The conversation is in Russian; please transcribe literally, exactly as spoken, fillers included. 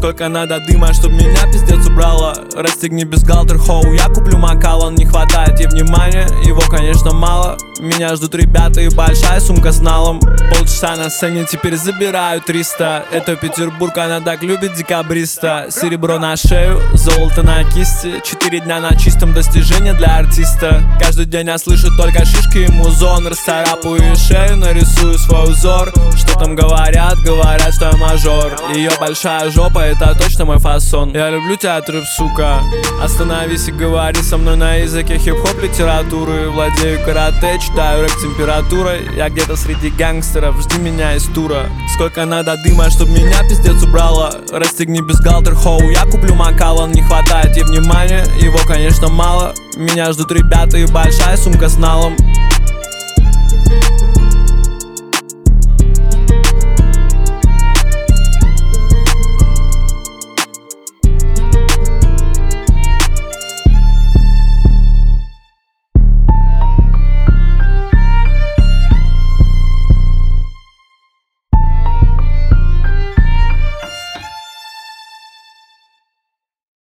Сколько надо дыма, чтоб меня пиздец убрало. Расстегни бюстгальтер, хоу, я куплю Макалан. Не хватает ей внимания, его конечно мало. Меня ждут ребята и большая сумка с налом. Полчаса на сцене, теперь забираю триста. Это Петербург, она так любит декабриста. Серебро на шею, золото на кисти. Четыре дня на чистом, достижение для артиста. Каждый день я слышу только шишки и музон. Расцарапаю шею, нарисую свой узор. Что там говорят, говорят, что я мажор. Ее большая жопа, это точно мой фасон. Я люблю тебя, трэп, сука. Остановись и говори со мной на языке хип-хоп литературы. Владею карате, читаю рэп температурой. Я где-то среди гангстеров, жди меня из тура. Сколько надо дыма, чтоб меня пиздец убрало. Расстегни бюстгальтер, хоу, я куплю Макалан. Не хватает ей внимания, его конечно мало. Меня ждут ребята и большая сумка с налом.